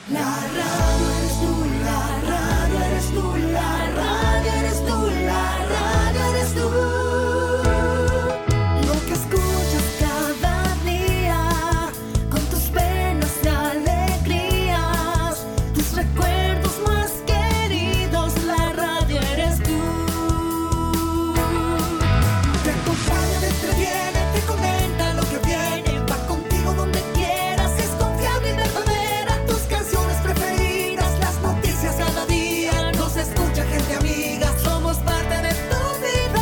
La radio eres tú, la radio eres tú, la radio eres tú, la radio eres tú. Lo que escuchas cada día, con tus penas y alegrías, tus recuerdos más queridos, la radio eres tú. Te acompaña, te entretiene, te comenta lo que viene, va contigo donde quieras, es confiable y verdadera. Tus canciones preferidas, las noticias cada día, nos escucha gente amiga, somos parte de tu vida.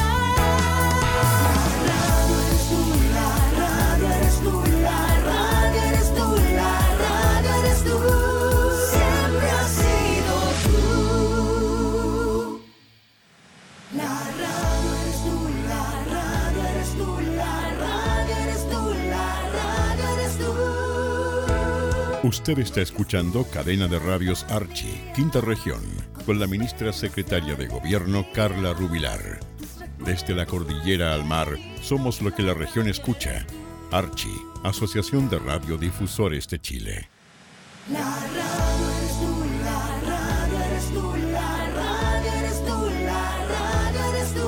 La radio eres tú, la radio eres tú, la radio eres tú, la radio eres tú. Siempre has sido tú. La radio eres tú, la radio eres tú, la radio eres tú, la radio eres tú. Usted está escuchando Cadena de Radios Archi, Quinta Región, con la ministra secretaria de Gobierno, Carla Rubilar. Desde la cordillera al mar, somos lo que la región escucha. Archi, Asociación de Radiodifusores de Chile. La radio eres tú, la radio eres tú, la radio eres tú, la radio eres tú.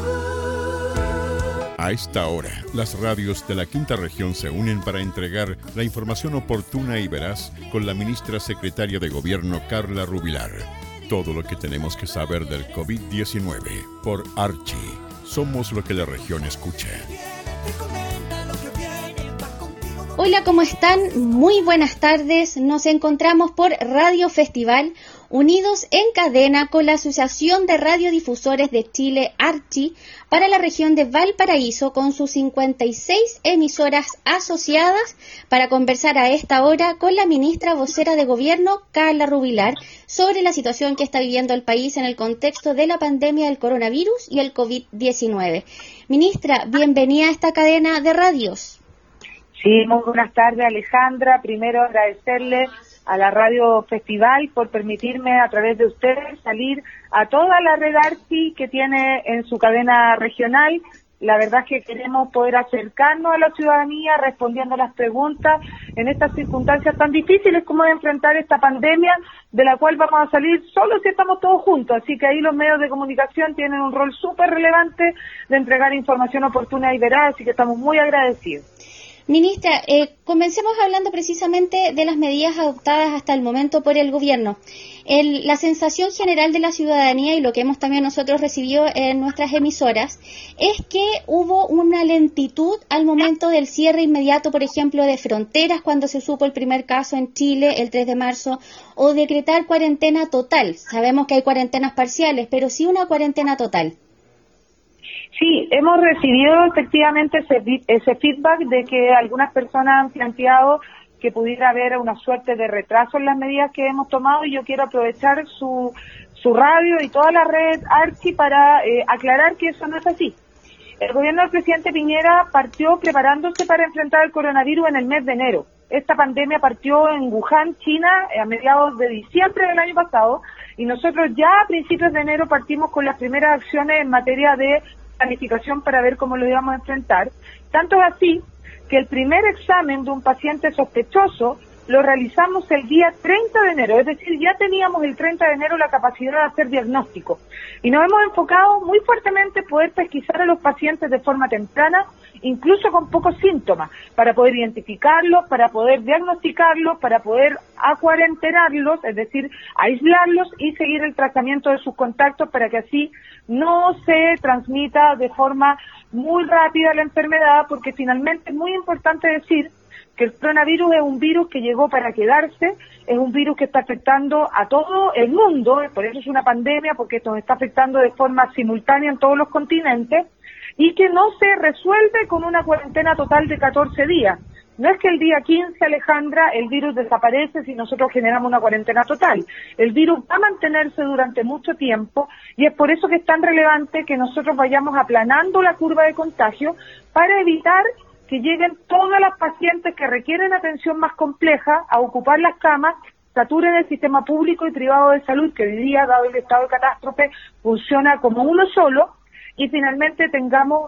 A esta hora, las radios de la Quinta Región se unen para entregar la información oportuna y veraz con la ministra secretaria de Gobierno, Carla Rubilar. Todo lo que tenemos que saber del COVID-19 por Archi. Somos lo que la región escucha. Te comenta lo que viene, va contigo donde Hola, ¿cómo están? Muy buenas tardes. Nos encontramos por Radio Festival, unidos en cadena con la Asociación de Radiodifusores de Chile, Archi, para la región de Valparaíso, con sus 56 emisoras asociadas, para conversar a esta hora con la ministra vocera de Gobierno, Carla Rubilar, sobre la situación que está viviendo el país en el contexto de la pandemia del coronavirus y el COVID-19. Ministra, bienvenida a esta cadena de radios. Sí, muy buenas tardes, Alejandra. Primero agradecerle a la Radio Festival por permitirme a través de ustedes salir a toda la red Archi que tiene en su cadena regional. La verdad es que queremos poder acercarnos a la ciudadanía respondiendo a las preguntas en estas circunstancias tan difíciles como de enfrentar esta pandemia, de la cual vamos a salir solo si estamos todos juntos. Así que ahí los medios de comunicación tienen un rol súper relevante de entregar información oportuna y veraz, así que estamos muy agradecidos. Ministra, comencemos hablando precisamente de las medidas adoptadas hasta el momento por el gobierno. La sensación general de la ciudadanía y lo que hemos también nosotros recibido en nuestras emisoras es que hubo una lentitud al momento del cierre inmediato, por ejemplo, de fronteras cuando se supo el primer caso en Chile el 3 de marzo, o decretar cuarentena total. Sabemos que hay cuarentenas parciales, pero sí una cuarentena total. Sí, hemos recibido efectivamente ese feedback de que algunas personas han planteado que pudiera haber una suerte de retraso en las medidas que hemos tomado, y yo quiero aprovechar su radio y toda la red Archi para aclarar que eso no es así. El gobierno del presidente Piñera partió preparándose para enfrentar el coronavirus en el mes de enero. Esta pandemia partió en Wuhan, China, a mediados de diciembre del año pasado, y nosotros ya a principios de enero partimos con las primeras acciones en materia de planificación para ver cómo lo íbamos a enfrentar. Tanto es así que el primer examen de un paciente sospechoso lo realizamos el día 30 de enero, es decir, ya teníamos el 30 de enero la capacidad de hacer diagnóstico. Y nos hemos enfocado muy fuertemente en poder pesquisar a los pacientes de forma temprana, incluso con pocos síntomas, para poder identificarlos, para poder diagnosticarlos, para poder acuarentenarlos, es decir, aislarlos y seguir el tratamiento de sus contactos para que así no se transmita de forma muy rápida la enfermedad, porque finalmente es muy importante decir que el coronavirus es un virus que llegó para quedarse, es un virus que está afectando a todo el mundo, por eso es una pandemia, porque esto nos está afectando de forma simultánea en todos los continentes, y que no se resuelve con una cuarentena total de 14 días. No es que el día 15, Alejandra, el virus desaparece si nosotros generamos una cuarentena total. El virus va a mantenerse durante mucho tiempo, y es por eso que es tan relevante que nosotros vayamos aplanando la curva de contagio para evitar que lleguen todas las pacientes que requieren atención más compleja a ocupar las camas, saturen el sistema público y privado de salud, que hoy día, dado el estado de catástrofe, funciona como uno solo, y finalmente tengamos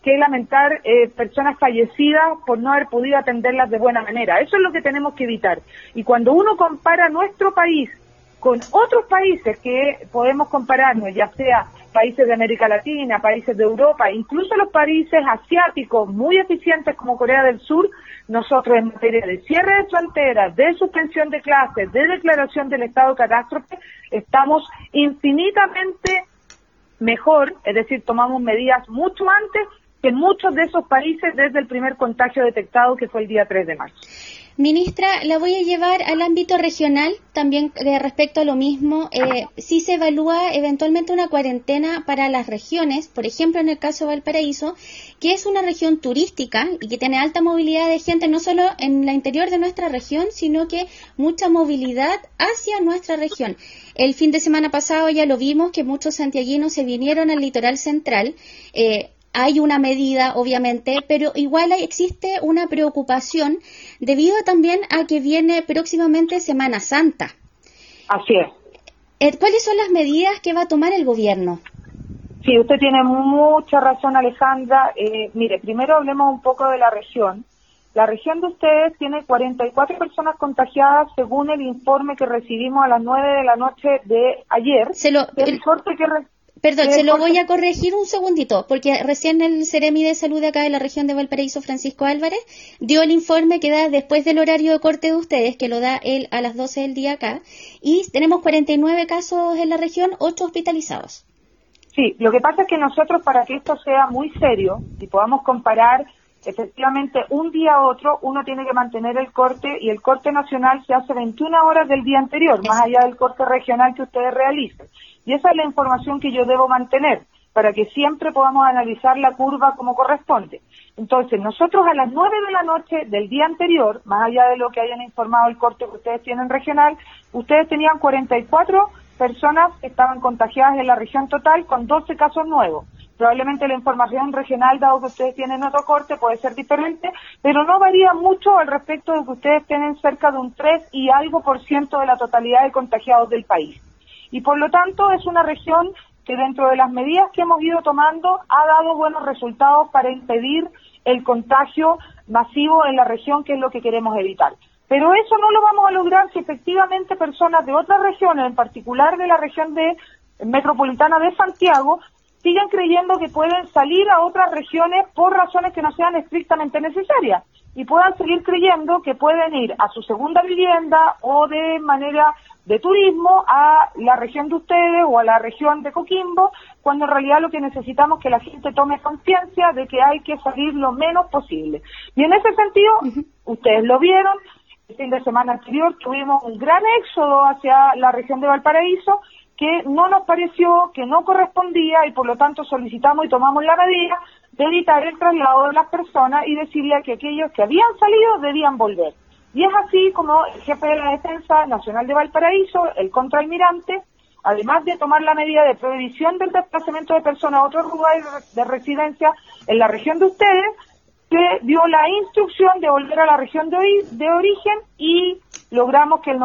que lamentar personas fallecidas por no haber podido atenderlas de buena manera. Eso es lo que tenemos que evitar. Y cuando uno compara nuestro país con otros países que podemos compararnos, ya sea países de América Latina, países de Europa, incluso los países asiáticos muy eficientes como Corea del Sur, nosotros en materia de cierre de fronteras, de suspensión de clases, de declaración del estado de catástrofe, estamos infinitamente mejor, es decir, tomamos medidas mucho antes que en muchos de esos países desde el primer contagio detectado, que fue el día 3 de marzo. Ministra, la voy a llevar al ámbito regional, también respecto a lo mismo. Si se evalúa eventualmente una cuarentena para las regiones, por ejemplo en el caso de Valparaíso, que es una región turística y que tiene alta movilidad de gente, no solo en la interior de nuestra región, sino que mucha movilidad hacia nuestra región. El fin de semana pasado ya lo vimos, que muchos santiaguinos se vinieron al litoral central. Hay una medida, obviamente, pero igual existe una preocupación debido también a que viene próximamente Semana Santa. Así es. ¿Cuáles son las medidas que va a tomar el gobierno? Sí, usted tiene mucha razón, Alejandra. Mire, primero hablemos un poco de la región. La región de ustedes tiene 44 personas contagiadas según el informe que recibimos a las 9 de la noche de ayer. Perdón, se lo voy a corregir un segundito, porque recién el Seremi de Salud de acá de la región de Valparaíso, Francisco Álvarez, dio el informe que da después del horario de corte de ustedes, que lo da él a las 12 del día acá, y tenemos 49 casos en la región, 8 hospitalizados. Sí, lo que pasa es que nosotros, para que esto sea muy serio y podamos comparar efectivamente un día a otro, uno tiene que mantener el corte, y el corte nacional se hace 21 horas del día anterior, más allá del corte regional que ustedes realicen. Y esa es la información que yo debo mantener, para que siempre podamos analizar la curva como corresponde. Entonces, nosotros a las 9 de la noche del día anterior, más allá de lo que hayan informado el corte que ustedes tienen regional, ustedes tenían 44 personas que estaban contagiadas en la región total, con 12 casos nuevos. Probablemente la información regional, dado que ustedes tienen otro corte, puede ser diferente, pero no varía mucho al respecto de que ustedes tienen cerca de un 3 y algo % de la totalidad de contagiados del país. Y por lo tanto es una región que dentro de las medidas que hemos ido tomando ha dado buenos resultados para impedir el contagio masivo en la región, que es lo que queremos evitar. Pero eso no lo vamos a lograr si efectivamente personas de otras regiones, en particular de la región metropolitana de Santiago, sigan creyendo que pueden salir a otras regiones por razones que no sean estrictamente necesarias, y puedan seguir creyendo que pueden ir a su segunda vivienda o de manera de turismo a la región de ustedes o a la región de Coquimbo, cuando en realidad lo que necesitamos es que la gente tome conciencia de que hay que salir lo menos posible. Y en ese sentido, ustedes lo vieron, el fin de semana anterior tuvimos un gran éxodo hacia la región de Valparaíso, que no nos pareció, que no correspondía, y por lo tanto solicitamos y tomamos la medida de evitar el traslado de las personas y decirle que aquellos que habían salido debían volver. Y es así como el jefe de la Defensa Nacional de Valparaíso, el contraalmirante, además de tomar la medida de prohibición del desplazamiento de personas a otros lugares de residencia en la región de ustedes, que dio la instrucción de volver a la región de origen, y logramos que el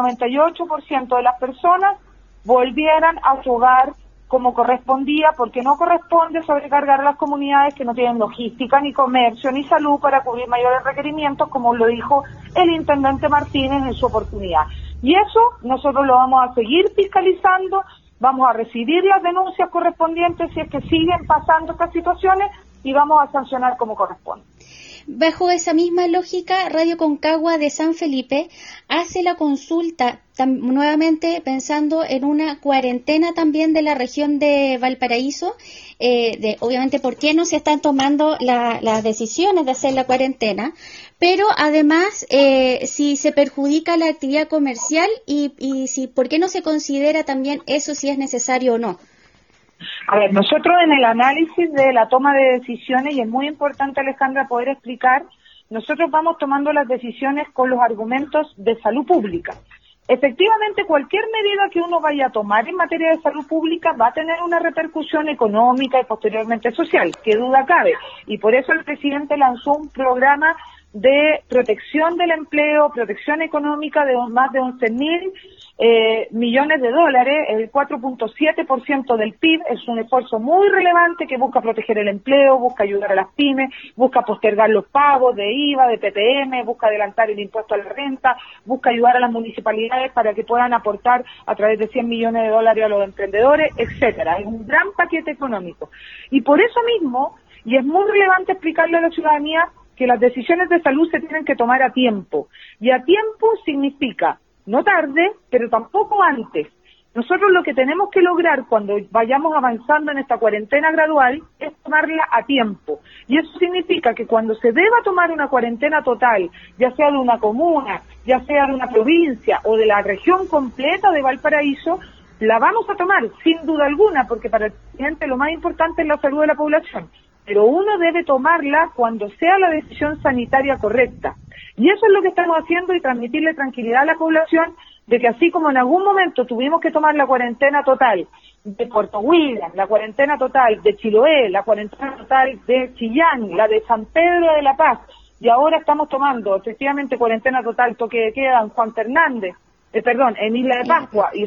98% de las personas volvieran a su hogar como correspondía, porque no corresponde sobrecargar a las comunidades que no tienen logística, ni comercio, ni salud para cubrir mayores requerimientos, como lo dijo el intendente Martínez en su oportunidad. Y eso nosotros lo vamos a seguir fiscalizando, vamos a recibir las denuncias correspondientes si es que siguen pasando estas situaciones, y vamos a sancionar como corresponde. Bajo esa misma lógica, Radio Concagua de San Felipe hace la consulta nuevamente pensando en una cuarentena también de la región de Valparaíso, obviamente por qué no se están tomando las decisiones de hacer la cuarentena, pero además si se perjudica la actividad comercial y si por qué no se considera también eso, si es necesario o no. A ver, nosotros en el análisis de la toma de decisiones, y es muy importante, Alejandra, poder explicar, nosotros vamos tomando las decisiones con los argumentos de salud pública. Efectivamente, cualquier medida que uno vaya a tomar en materia de salud pública va a tener una repercusión económica y posteriormente social, qué duda cabe. Y por eso el presidente lanzó un programa de protección del empleo, protección económica de más de 11.000 millones de dólares, el 4.7% del PIB. Es un esfuerzo muy relevante que busca proteger el empleo, busca ayudar a las pymes, busca postergar los pagos de IVA, de PPM, busca adelantar el impuesto a la renta, busca ayudar a las municipalidades para que puedan aportar a través de 100 millones de dólares a los emprendedores, etcétera. Es un gran paquete económico. Y por eso mismo, y es muy relevante explicarle a la ciudadanía, que las decisiones de salud se tienen que tomar a tiempo. Y a tiempo significa no tarde, pero tampoco antes. Nosotros lo que tenemos que lograr cuando vayamos avanzando en esta cuarentena gradual es tomarla a tiempo. Y eso significa que cuando se deba tomar una cuarentena total, ya sea de una comuna, ya sea de una provincia o de la región completa de Valparaíso, la vamos a tomar sin duda alguna, porque para el presidente lo más importante es la salud de la población. Pero uno debe tomarla cuando sea la decisión sanitaria correcta. Y eso es lo que estamos haciendo, y transmitirle tranquilidad a la población de que así como en algún momento tuvimos que tomar la cuarentena total de Puerto William, la cuarentena total de Chiloé, la cuarentena total de Chillán, la de San Pedro de la Paz, y ahora estamos tomando efectivamente cuarentena total, toque de queda en Juan Fernández, en Isla de Pascua, y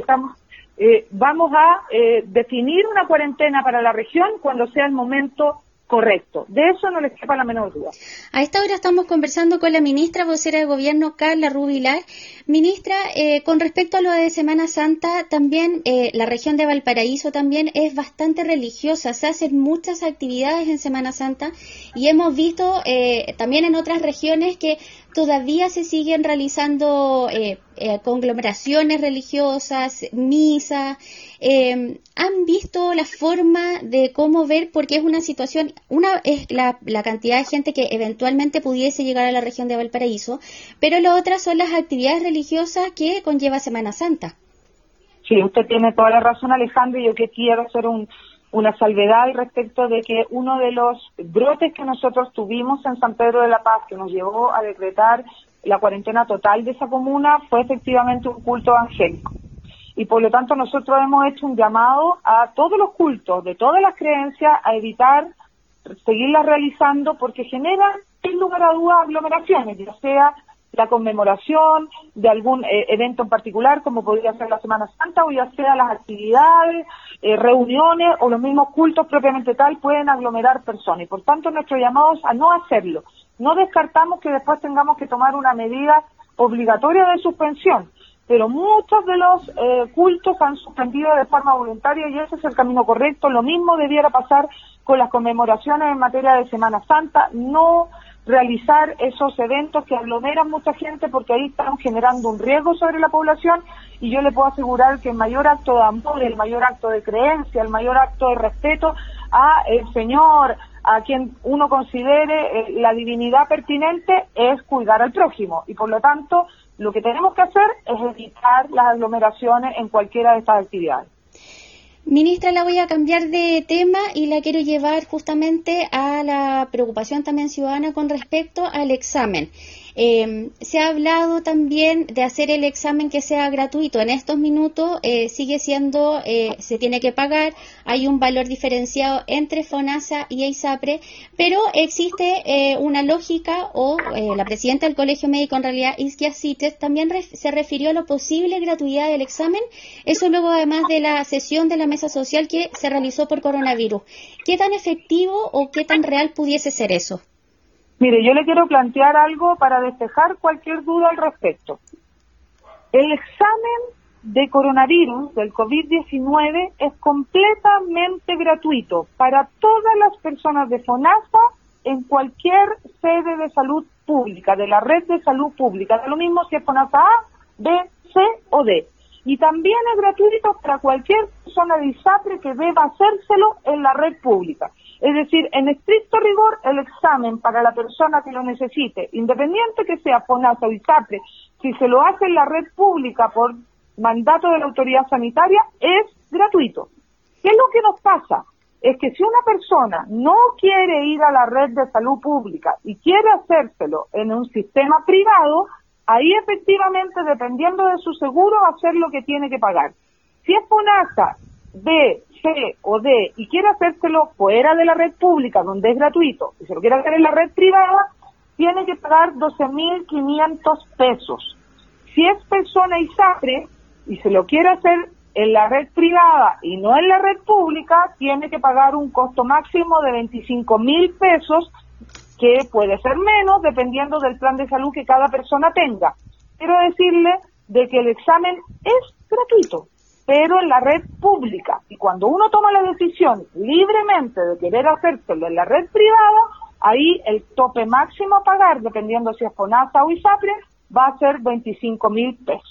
vamos a definir una cuarentena para la región cuando sea el momento correcto. De eso no les quepa la menor duda. A esta hora estamos conversando con la ministra vocera de Gobierno, Carla Rubilar. Ministra, con respecto a lo de Semana Santa, también la región de Valparaíso también es bastante religiosa. Se hacen muchas actividades en Semana Santa y hemos visto también en otras regiones que todavía se siguen realizando conglomeraciones religiosas, misas. ¿Han visto la forma de cómo ver? Porque es una situación, una es la cantidad de gente que eventualmente pudiese llegar a la región de Valparaíso, pero la otra son las actividades religiosas que conlleva Semana Santa. Sí, usted tiene toda la razón, Alejandro, y yo que quiero hacer una salvedad al respecto de que uno de los brotes que nosotros tuvimos en San Pedro de la Paz, que nos llevó a decretar la cuarentena total de esa comuna, fue efectivamente un culto evangélico. Y por lo tanto nosotros hemos hecho un llamado a todos los cultos, de todas las creencias, a evitar seguirlas realizando porque generan, sin lugar a dudas, aglomeraciones, ya sea la conmemoración de algún evento en particular, como podría ser la Semana Santa, o ya sea las actividades, reuniones o los mismos cultos propiamente tal, pueden aglomerar personas. Y por tanto nuestro llamado es a no hacerlo. No descartamos que después tengamos que tomar una medida obligatoria de suspensión, pero muchos de los cultos han suspendido de forma voluntaria y ese es el camino correcto. Lo mismo debiera pasar con las conmemoraciones en materia de Semana Santa, no realizar esos eventos que aglomeran mucha gente porque ahí están generando un riesgo sobre la población, y yo le puedo asegurar que el mayor acto de amor, el mayor acto de creencia, el mayor acto de respeto a el Señor, a quien uno considere la divinidad pertinente, es cuidar al prójimo, y por lo tanto lo que tenemos que hacer es evitar las aglomeraciones en cualquiera de estas actividades. Ministra, la voy a cambiar de tema y la quiero llevar justamente a la preocupación también ciudadana con respecto al examen. Se ha hablado también de hacer el examen que sea gratuito. En estos minutos sigue siendo, se tiene que pagar, hay un valor diferenciado entre FONASA y EISAPRE, pero existe una lógica, o la presidenta del Colegio Médico, en realidad, Isquia Sites, también se refirió a la posible gratuidad del examen, eso luego además de la sesión de la mesa social que se realizó por coronavirus. ¿Qué tan efectivo o qué tan real pudiese ser eso? Mire, yo le quiero plantear algo para despejar cualquier duda al respecto. El examen de coronavirus, del COVID-19, es completamente gratuito para todas las personas de FONASA en cualquier sede de salud pública, de la red de salud pública. Da lo mismo si es FONASA A, B, C o D. Y también es gratuito para cualquier persona de ISAPRE que deba hacérselo en la red pública. Es decir, en estricto rigor, el examen para la persona que lo necesite, independiente que sea FONASA o ISAPRE, si se lo hace en la red pública por mandato de la autoridad sanitaria, es gratuito. ¿Qué es lo que nos pasa? Es que si una persona no quiere ir a la red de salud pública y quiere hacérselo en un sistema privado, ahí efectivamente, dependiendo de su seguro, va a ser lo que tiene que pagar. Si es FONASA, B, C o D y quiere hacérselo fuera de la red pública, donde es gratuito, y se lo quiere hacer en la red privada, tiene que pagar 12.500 pesos. Si es persona ISAPRE y se lo quiere hacer en la red privada y no en la red pública, tiene que pagar un costo máximo de 25.000 pesos, que puede ser menos dependiendo del plan de salud que cada persona tenga. Quiero decirle de que el examen es gratuito, pero en la red pública. Y cuando uno toma la decisión libremente de querer hacérselo en la red privada, ahí el tope máximo a pagar, dependiendo si es FONASA o ISAPRE, va a ser 25.000 pesos.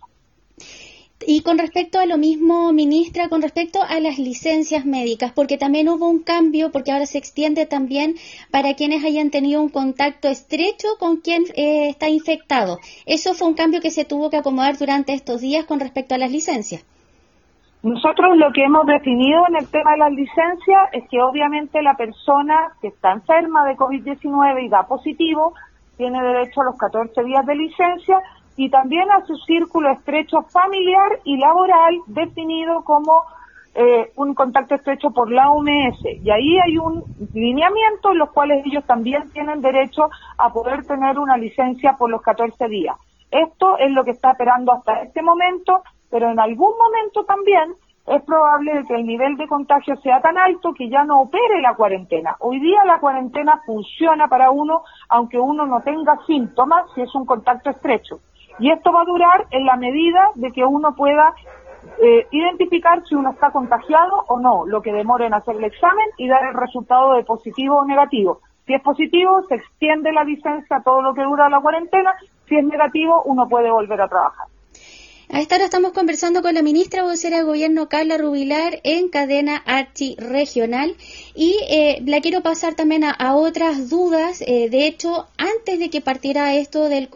Y con respecto a lo mismo, ministra, con respecto a las licencias médicas, porque también hubo un cambio, porque ahora se extiende también para quienes hayan tenido un contacto estrecho con quien está infectado. Eso fue un cambio que se tuvo que acomodar durante estos días con respecto a las licencias. Nosotros lo que hemos definido en el tema de las licencias es que obviamente la persona que está enferma de COVID-19 y da positivo tiene derecho a los 14 días de licencia, y también a su círculo estrecho familiar y laboral definido como un contacto estrecho por la OMS. Y ahí hay un lineamiento en los cuales ellos también tienen derecho a poder tener una licencia por los 14 días. Esto es lo que está operando hasta este momento, pero en algún momento también es probable que el nivel de contagio sea tan alto que ya no opere la cuarentena. Hoy día la cuarentena funciona para uno, aunque uno no tenga síntomas, si es un contacto estrecho. Y esto va a durar en la medida de que uno pueda identificar si uno está contagiado o no, lo que demore en hacer el examen y dar el resultado de positivo o negativo. Si es positivo, se extiende la licencia todo lo que dura la cuarentena. Si es negativo, uno puede volver a trabajar. A esta hora estamos conversando con la ministra vocera de Gobierno, Carla Rubilar, en cadena Archi Regional, y la quiero pasar también a otras dudas. De hecho, antes de que partiera esto del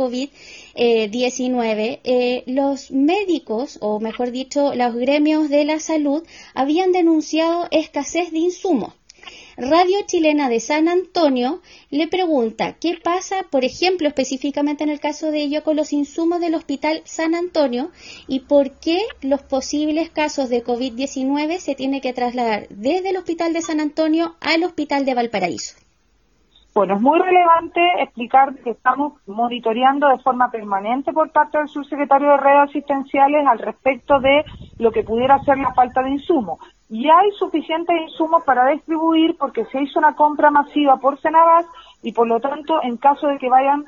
COVID-19, los médicos, o mejor dicho, los gremios de la salud, habían denunciado escasez de insumos. Radio Chilena de San Antonio le pregunta qué pasa, por ejemplo, específicamente en el caso de ello, con los insumos del Hospital San Antonio y por qué los posibles casos de COVID-19 se tiene que trasladar desde el Hospital de San Antonio al Hospital de Valparaíso. Bueno, es muy relevante explicar que estamos monitoreando de forma permanente por parte del subsecretario de Redes Asistenciales al respecto de lo que pudiera ser la falta de insumos. Y hay suficientes insumos para distribuir porque se hizo una compra masiva por Senabas y por lo tanto, en caso de que vayan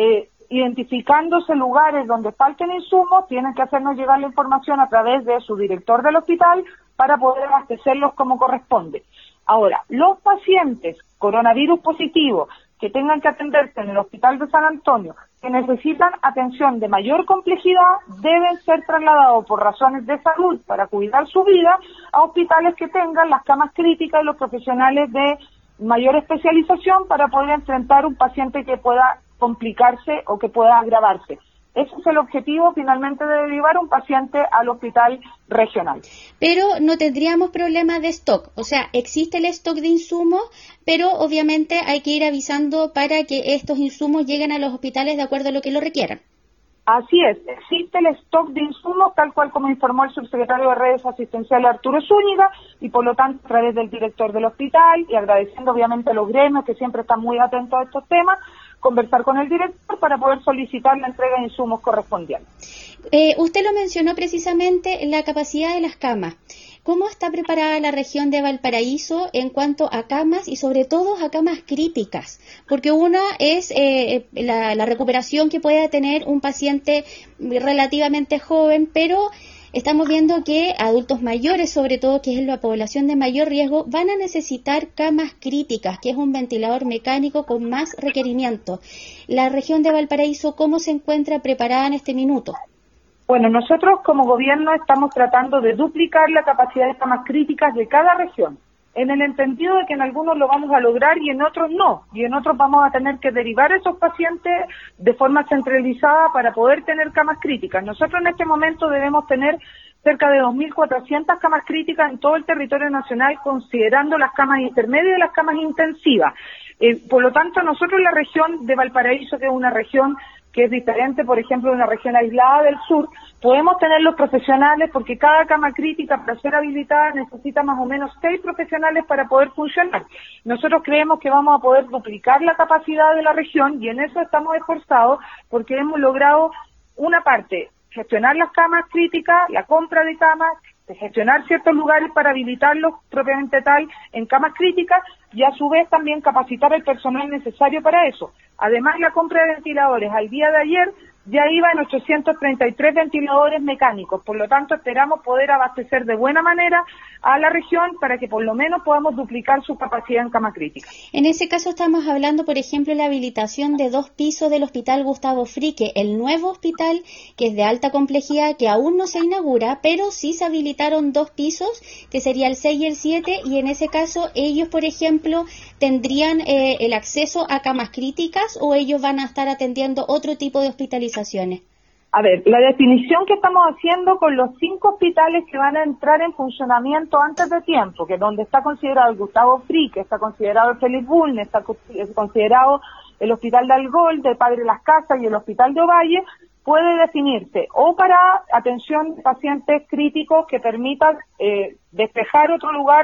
identificándose lugares donde falten insumos, tienen que hacernos llegar la información a través de su director del hospital para poder abastecerlos como corresponde. Ahora, los pacientes coronavirus positivos que tengan que atenderse en el Hospital de San Antonio, que necesitan atención de mayor complejidad, deben ser trasladados por razones de salud para cuidar su vida a hospitales que tengan las camas críticas y los profesionales de mayor especialización para poder enfrentar un paciente que pueda complicarse o que pueda agravarse. Ese es el objetivo finalmente de derivar un paciente al hospital regional. Pero no tendríamos problemas de stock, o sea, existe el stock de insumos, pero obviamente hay que ir avisando para que estos insumos lleguen a los hospitales de acuerdo a lo que lo requieran. Así es, existe el stock de insumos tal cual como informó el subsecretario de Redes Asistenciales Arturo Zúñiga y por lo tanto a través del director del hospital y agradeciendo obviamente a los gremios que siempre están muy atentos a estos temas, conversar con el director para poder solicitar la entrega de insumos correspondientes. Usted lo mencionó precisamente, la capacidad de las camas. ¿Cómo está preparada la región de Valparaíso en cuanto a camas y sobre todo a camas críticas? Porque una es la recuperación que pueda tener un paciente relativamente joven, pero estamos viendo que adultos mayores, sobre todo, que es la población de mayor riesgo, van a necesitar camas críticas, que es un ventilador mecánico con más requerimiento. La región de Valparaíso, ¿cómo se encuentra preparada en este minuto? Bueno, nosotros como gobierno estamos tratando de duplicar la capacidad de camas críticas de cada región, en el entendido de que en algunos lo vamos a lograr y en otros no, y en otros vamos a tener que derivar esos pacientes de forma centralizada para poder tener camas críticas. Nosotros en este momento debemos tener cerca de 2.400 camas críticas en todo el territorio nacional, considerando las camas intermedias y las camas intensivas. Por lo tanto, nosotros en la región de Valparaíso, que es una región que es diferente, por ejemplo, de una región aislada del sur. Podemos tener los profesionales porque cada cama crítica para ser habilitada necesita más o menos 6 profesionales para poder funcionar. Nosotros creemos que vamos a poder duplicar la capacidad de la región y en eso estamos esforzados porque hemos logrado una parte, gestionar las camas críticas, la compra de camas, de gestionar ciertos lugares para habilitarlos propiamente tal en camas críticas y a su vez también capacitar el personal necesario para eso. Además, la compra de ventiladores al día de ayer ya iba en 833 ventiladores mecánicos, por lo tanto esperamos poder abastecer de buena manera a la región para que por lo menos podamos duplicar su capacidad en cama crítica. En ese caso estamos hablando, por ejemplo, de la habilitación de 2 pisos del Hospital Gustavo Frique, el nuevo hospital que es de alta complejidad, que aún no se inaugura, pero sí se habilitaron 2 pisos, que sería el 6 y el 7, y en ese caso ellos, por ejemplo, tendrían el acceso a camas críticas o ellos van a estar atendiendo otro tipo de hospitalizaciones. A ver, la definición que estamos haciendo con los 5 hospitales que van a entrar en funcionamiento antes de tiempo, que es donde está considerado el Gustavo Frique, está considerado el Félix Bulnes, está considerado el Hospital de Algol, de Padre Las Casas y el Hospital de Ovalle, puede definirse o para atención de pacientes críticos que permitan despejar otro lugar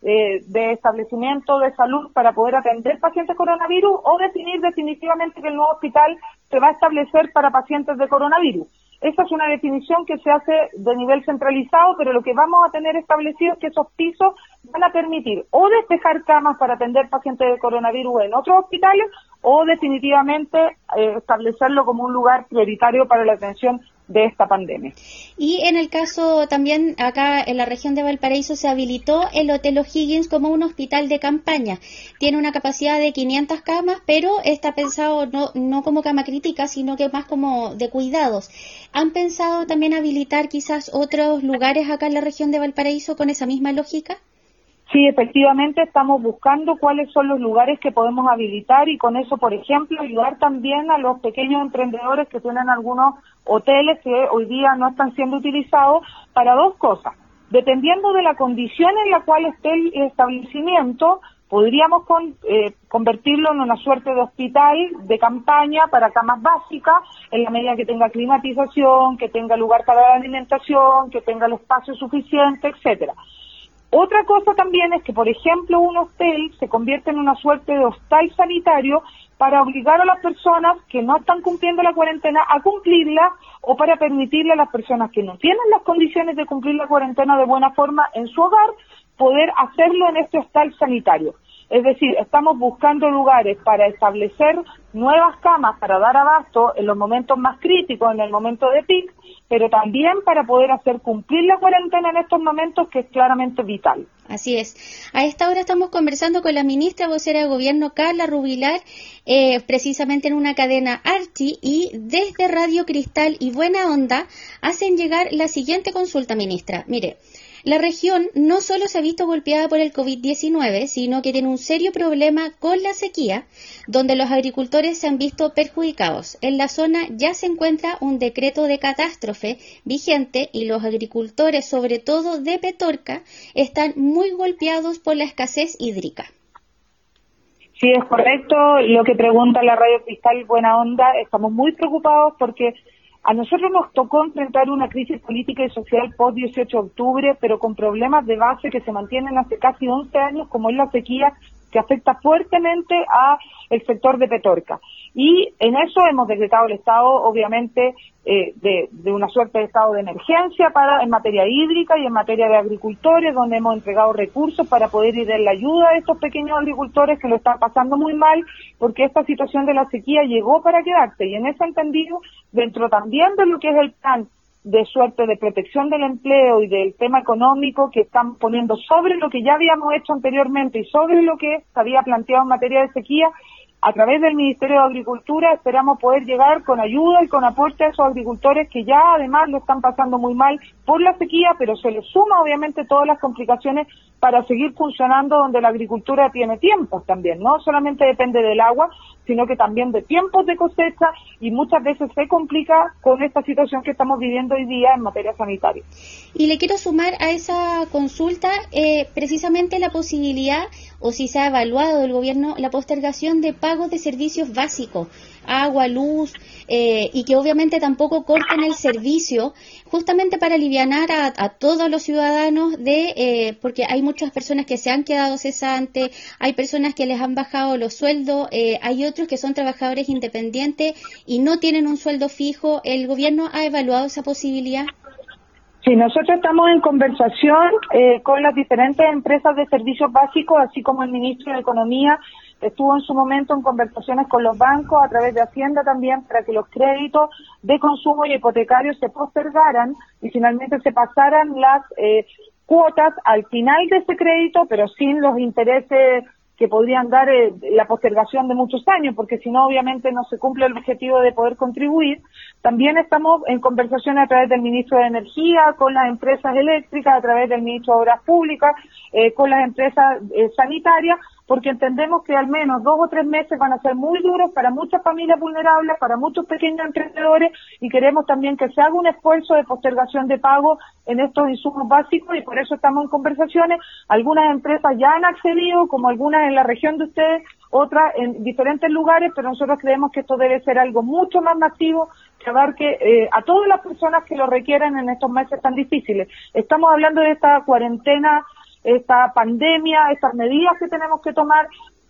de establecimiento de salud para poder atender pacientes coronavirus o definir definitivamente que el nuevo hospital se va a establecer para pacientes de coronavirus. Esa es una definición que se hace de nivel centralizado, pero lo que vamos a tener establecido es que esos pisos van a permitir o despejar camas para atender pacientes de coronavirus en otros hospitales o definitivamente establecerlo como un lugar prioritario para la atención de esta pandemia. Y en el caso también acá en la región de Valparaíso se habilitó el Hotel O'Higgins como un hospital de campaña. Tiene una capacidad de 500 camas, pero está pensado no como cama crítica, sino que más como de cuidados. ¿Han pensado también habilitar quizás otros lugares acá en la región de Valparaíso con esa misma lógica? Sí, efectivamente estamos buscando cuáles son los lugares que podemos habilitar y con eso, por ejemplo, ayudar también a los pequeños emprendedores que tienen algunos hoteles que hoy día no están siendo utilizados para 2 cosas. Dependiendo de la condición en la cual esté el establecimiento, podríamos convertirlo en una suerte de hospital de campaña para camas básicas, en la medida que tenga climatización, que tenga lugar para la alimentación, que tenga el espacio suficiente, etcétera. Otra cosa también es que, por ejemplo, un hotel se convierte en una suerte de hostal sanitario para obligar a las personas que no están cumpliendo la cuarentena a cumplirla o para permitirle a las personas que no tienen las condiciones de cumplir la cuarentena de buena forma en su hogar, poder hacerlo en este hostal sanitario. Es decir, estamos buscando lugares para establecer nuevas camas para dar abasto en los momentos más críticos, en el momento de pic, pero también para poder hacer cumplir la cuarentena en estos momentos, que es claramente vital. Así es. A esta hora estamos conversando con la ministra vocera de Gobierno, Carla Rubilar, precisamente en una cadena Archi, y desde Radio Cristal y Buena Onda hacen llegar la siguiente consulta, ministra. Mire, la región no solo se ha visto golpeada por el COVID-19, sino que tiene un serio problema con la sequía, donde los agricultores se han visto perjudicados. En la zona ya se encuentra un decreto de catástrofe vigente y los agricultores, sobre todo de Petorca, están muy golpeados por la escasez hídrica. Sí, es correcto lo que pregunta la Radio Cristal Buena Onda. Estamos muy preocupados porque a nosotros nos tocó enfrentar una crisis política y social post-18 de octubre, pero con problemas de base que se mantienen hace casi 11 años, como es la sequía, que afecta fuertemente a el sector de Petorca. Y en eso hemos decretado el estado, obviamente, de una suerte de estado de emergencia en materia hídrica y en materia de agricultores, donde hemos entregado recursos para poder ir en la ayuda de estos pequeños agricultores que lo están pasando muy mal, porque esta situación de la sequía llegó para quedarse. Y en ese entendido, dentro también de lo que es el plan de suerte de protección del empleo y del tema económico que están poniendo sobre lo que ya habíamos hecho anteriormente y sobre lo que se había planteado en materia de sequía, a través del Ministerio de Agricultura esperamos poder llegar con ayuda y con aporte a esos agricultores que ya además lo están pasando muy mal por la sequía, pero se les suma obviamente todas las complicaciones para seguir funcionando donde la agricultura tiene tiempos también, no solamente depende del agua, sino que también de tiempos de cosecha y muchas veces se complica con esta situación que estamos viviendo hoy día en materia sanitaria. Y le quiero sumar a esa consulta precisamente la posibilidad, o si se ha evaluado del gobierno, la postergación de pago pagos de servicios básicos, agua, luz, y que obviamente tampoco corten el servicio, justamente para alivianar a todos los ciudadanos porque hay muchas personas que se han quedado cesantes, hay personas que les han bajado los sueldos, hay otros que son trabajadores independientes y no tienen un sueldo fijo. ¿El gobierno ha evaluado esa posibilidad? Sí, nosotros estamos en conversación con las diferentes empresas de servicios básicos, así como el ministro de Economía estuvo en su momento en conversaciones con los bancos a través de Hacienda también para que los créditos de consumo y hipotecarios se postergaran y finalmente se pasaran las cuotas al final de ese crédito, pero sin los intereses que podrían dar la postergación de muchos años, porque si no, obviamente no se cumple el objetivo de poder contribuir. También estamos en conversaciones a través del ministro de Energía, con las empresas eléctricas, a través del ministro de Obras Públicas, con las empresas sanitarias, porque entendemos que al menos 2 o 3 meses van a ser muy duros para muchas familias vulnerables, para muchos pequeños emprendedores, y queremos también que se haga un esfuerzo de postergación de pago en estos insumos básicos, y por eso estamos en conversaciones. Algunas empresas ya han accedido, como algunas en la región de ustedes, otras en diferentes lugares, pero nosotros creemos que esto debe ser algo mucho más masivo, que abarque a todas las personas que lo requieran en estos meses tan difíciles. Estamos hablando de esta cuarentena, esta pandemia, estas medidas que tenemos que tomar.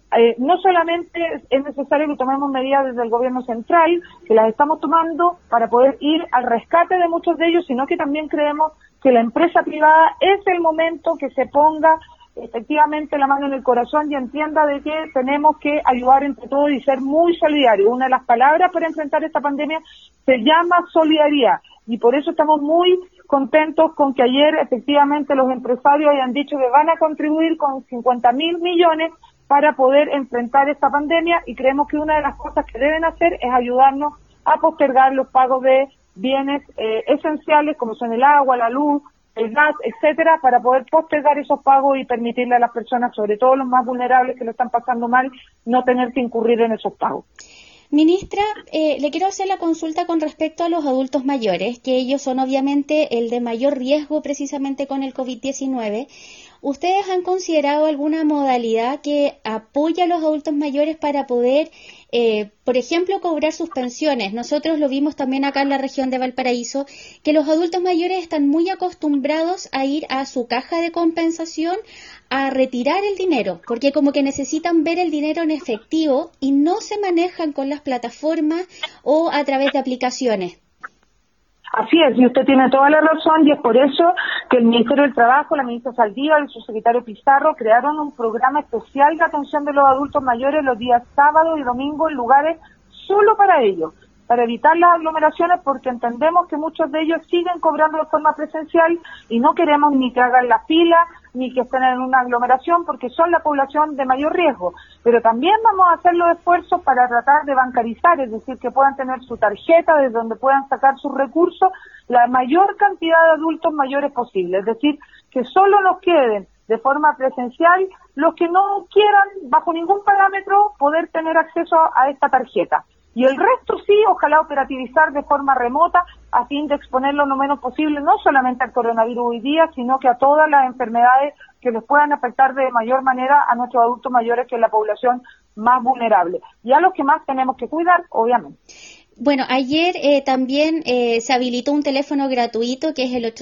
No solamente es necesario que tomemos medidas desde el gobierno central, que las estamos tomando para poder ir al rescate de muchos de ellos, sino que también creemos que la empresa privada es el momento que se ponga efectivamente la mano en el corazón y entienda de que tenemos que ayudar entre todos y ser muy solidarios. Una de las palabras para enfrentar esta pandemia se llama solidaridad, y por eso estamos muy contentos con que ayer efectivamente los empresarios hayan dicho que van a contribuir con 50.000 millones para poder enfrentar esta pandemia, y creemos que una de las cosas que deben hacer es ayudarnos a postergar los pagos de bienes esenciales como son el agua, la luz, el gas, etcétera, para poder postergar esos pagos y permitirle a las personas, sobre todo los más vulnerables que lo están pasando mal, no tener que incurrir en esos pagos. Ministra, le quiero hacer la consulta con respecto a los adultos mayores, que ellos son obviamente el de mayor riesgo precisamente con el COVID-19. ¿Ustedes han considerado alguna modalidad que apoye a los adultos mayores para poder, por ejemplo, cobrar sus pensiones? Nosotros lo vimos también acá en la región de Valparaíso, que los adultos mayores están muy acostumbrados a ir a su caja de compensación a retirar el dinero, porque como que necesitan ver el dinero en efectivo y no se manejan con las plataformas o a través de aplicaciones. Así es, y usted tiene toda la razón, y es por eso que el Ministerio del Trabajo, la ministra Saldívar, el subsecretario Pizarro crearon un programa especial de atención de los adultos mayores los días sábado y domingo en lugares solo para ellos, para evitar las aglomeraciones, porque entendemos que muchos de ellos siguen cobrando de forma presencial y no queremos ni que hagan la fila ni que estén en una aglomeración, porque son la población de mayor riesgo. Pero también vamos a hacer los esfuerzos para tratar de bancarizar, es decir, que puedan tener su tarjeta desde donde puedan sacar sus recursos la mayor cantidad de adultos mayores posible, es decir, que solo nos queden de forma presencial los que no quieran, bajo ningún parámetro, poder tener acceso a esta tarjeta. Y el resto sí, ojalá operativizar de forma remota a fin de exponerlo lo menos posible, no solamente al coronavirus hoy día, sino que a todas las enfermedades que les puedan afectar de mayor manera a nuestros adultos mayores, que es la población más vulnerable. Y a los que más tenemos que cuidar, obviamente. Bueno, ayer también se habilitó un teléfono gratuito que es el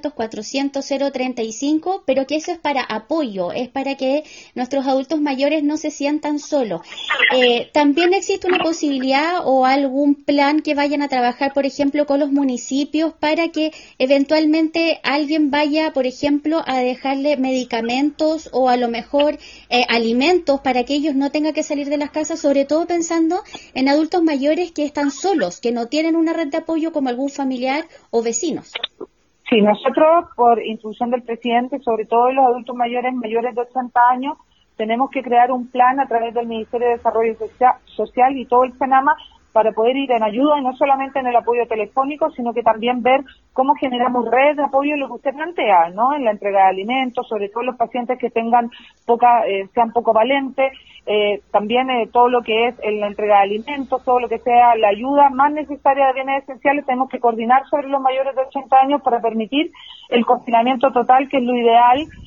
800-400-035, pero que eso es para apoyo, es para que nuestros adultos mayores no se sientan solos. También existe una posibilidad o algún plan que vayan a trabajar, por ejemplo, con los municipios para que eventualmente alguien vaya, por ejemplo, a dejarle medicamentos o a lo mejor alimentos para que ellos no tengan que salir de las casas, sobre todo pensando en adultos mayores que están solos, que no tienen una red de apoyo como algún familiar o vecinos. Sí, nosotros, por instrucción del presidente, sobre todo los adultos mayores de 80 años, tenemos que crear un plan a través del Ministerio de Desarrollo Social y todo el SENAMA para poder ir en ayuda, y no solamente en el apoyo telefónico, sino que también ver cómo generamos redes de apoyo en lo que usted plantea, ¿no? En la entrega de alimentos, sobre todo los pacientes que tengan sean poco valentes, también todo lo que es en la entrega de alimentos, todo lo que sea la ayuda más necesaria de bienes esenciales, tenemos que coordinar sobre los mayores de 80 años para permitir el confinamiento total, que es lo ideal,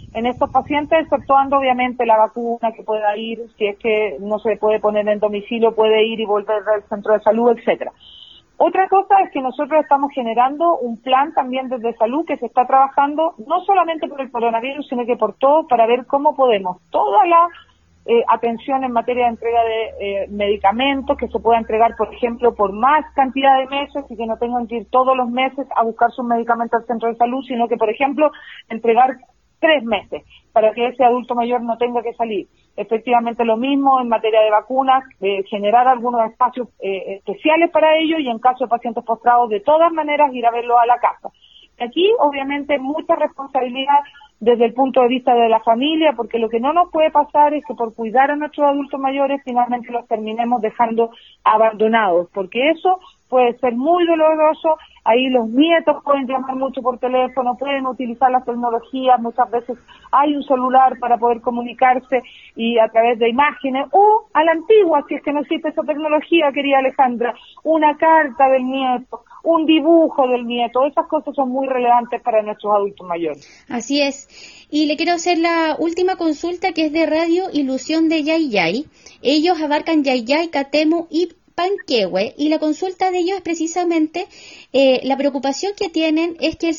en estos pacientes, exceptuando obviamente la vacuna que pueda ir, si es que no se puede poner en domicilio, puede ir y volver al centro de salud, etcétera. Otra cosa es que nosotros estamos generando un plan también desde salud que se está trabajando no solamente por el coronavirus, sino que por todo, para ver cómo podemos toda la atención en materia de entrega de medicamentos, que se pueda entregar, por ejemplo, por más cantidad de meses y que no tengan que ir todos los meses a buscar sus medicamentos al centro de salud, sino que, por ejemplo, entregar 3 meses para que ese adulto mayor no tenga que salir. Efectivamente lo mismo en materia de vacunas, generar algunos espacios especiales para ello y en caso de pacientes postrados, de todas maneras, ir a verlos a la casa. Aquí, obviamente, mucha responsabilidad desde el punto de vista de la familia, porque lo que no nos puede pasar es que por cuidar a nuestros adultos mayores finalmente los terminemos dejando abandonados, porque eso puede ser muy doloroso. Ahí los nietos pueden llamar mucho por teléfono, pueden utilizar las tecnologías, muchas veces hay un celular para poder comunicarse y a través de imágenes, o a la antigua, si es que no existe esa tecnología, querida Alejandra, una carta del nieto, un dibujo del nieto, esas cosas son muy relevantes para nuestros adultos mayores. Así es. Y le quiero hacer la última consulta, que es de Radio Ilusión de Yayay. Ellos abarcan Yayay, Catemu y Panquehue, y la consulta de ellos es precisamente la preocupación que tienen es que el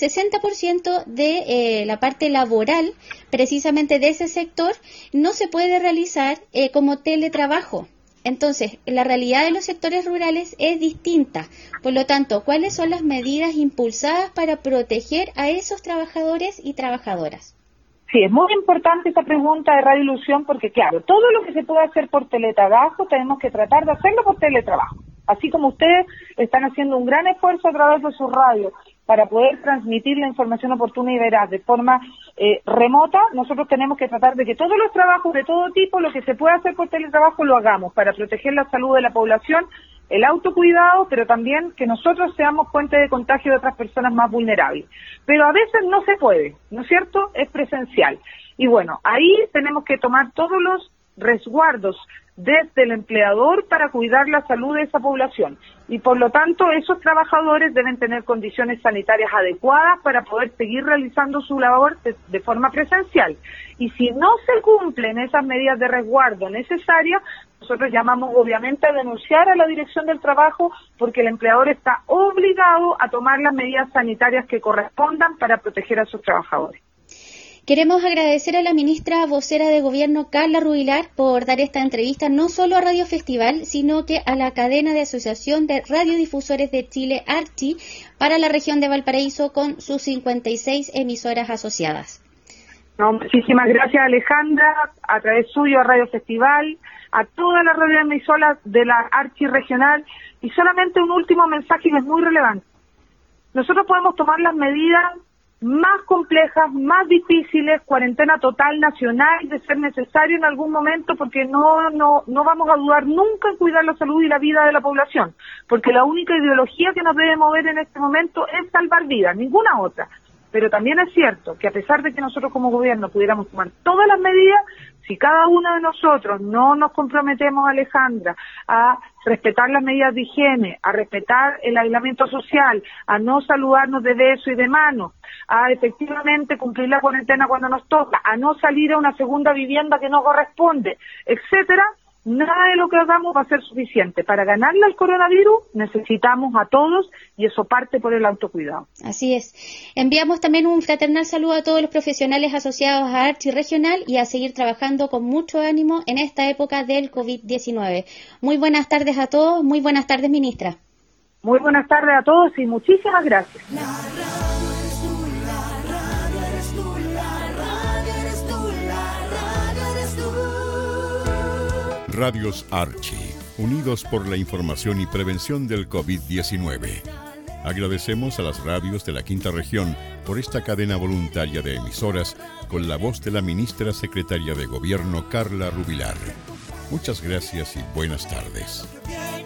60% de la parte laboral, precisamente de ese sector, no se puede realizar como teletrabajo. Entonces, la realidad de los sectores rurales es distinta. Por lo tanto, ¿cuáles son las medidas impulsadas para proteger a esos trabajadores y trabajadoras? Sí, es muy importante esta pregunta de Radio Ilusión porque, claro, todo lo que se puede hacer por teletrabajo tenemos que tratar de hacerlo por teletrabajo. Así como ustedes están haciendo un gran esfuerzo a través de su radio para poder transmitir la información oportuna y veraz de forma remota, nosotros tenemos que tratar de que todos los trabajos de todo tipo, lo que se pueda hacer por teletrabajo, lo hagamos para proteger la salud de la población, el autocuidado, pero también que nosotros seamos fuente de contagio de otras personas más vulnerables. Pero a veces no se puede, ¿no es cierto? Es presencial. Y bueno, ahí tenemos que tomar todos los resguardos desde el empleador para cuidar la salud de esa población. Y por lo tanto, esos trabajadores deben tener condiciones sanitarias adecuadas para poder seguir realizando su labor de forma presencial. Y si no se cumplen esas medidas de resguardo necesarias, nosotros llamamos obviamente a denunciar a la Dirección del Trabajo porque el empleador está obligado a tomar las medidas sanitarias que correspondan para proteger a sus trabajadores. Queremos agradecer a la ministra vocera de Gobierno, Carla Rubilar, por dar esta entrevista no solo a Radio Festival, sino que a la cadena de Asociación de Radiodifusores de Chile, ARCHI, para la región de Valparaíso, con sus 56 emisoras asociadas. No, muchísimas gracias, Alejandra, a través suyo a Radio Festival, a todas las radioemisoras de la ARCHI regional, y solamente un último mensaje que es muy relevante. Nosotros podemos tomar las medidas más complejas, más difíciles, cuarentena total nacional, de ser necesario en algún momento, porque no vamos a dudar nunca en cuidar la salud y la vida de la población, porque la única ideología que nos debe mover en este momento es salvar vidas, ninguna otra. Pero también es cierto que a pesar de que nosotros como gobierno pudiéramos tomar todas las medidas, si cada uno de nosotros no nos comprometemos, Alejandra, a respetar las medidas de higiene, a respetar el aislamiento social, a no saludarnos de beso y de mano, a efectivamente cumplir la cuarentena cuando nos toca, a no salir a una segunda vivienda que no corresponde, etcétera, nada de lo que hagamos va a ser suficiente. Para ganarle al coronavirus necesitamos a todos y eso parte por el autocuidado. Así es. Enviamos también un fraternal saludo a todos los profesionales asociados a ARCHI Regional y a seguir trabajando con mucho ánimo en esta época del COVID-19. Muy buenas tardes a todos. Muy buenas tardes, ministra. Muy buenas tardes a todos y muchísimas gracias. Radios ARCHI, unidos por la información y prevención del COVID-19. Agradecemos a las radios de la Quinta Región por esta cadena voluntaria de emisoras con la voz de la ministra secretaria de Gobierno, Carla Rubilar. Muchas gracias y buenas tardes.